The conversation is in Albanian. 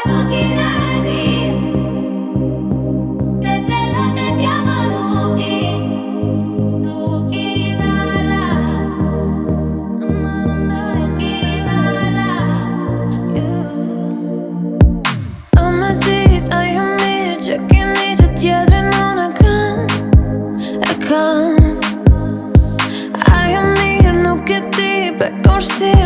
nuk i rani. Te se lo che ti amano nuk i nala. Nuk i nala. O me dit, ajo mirë që keni që tjetërin unë e kam. Ajo mirë nuk e ti, pe kush si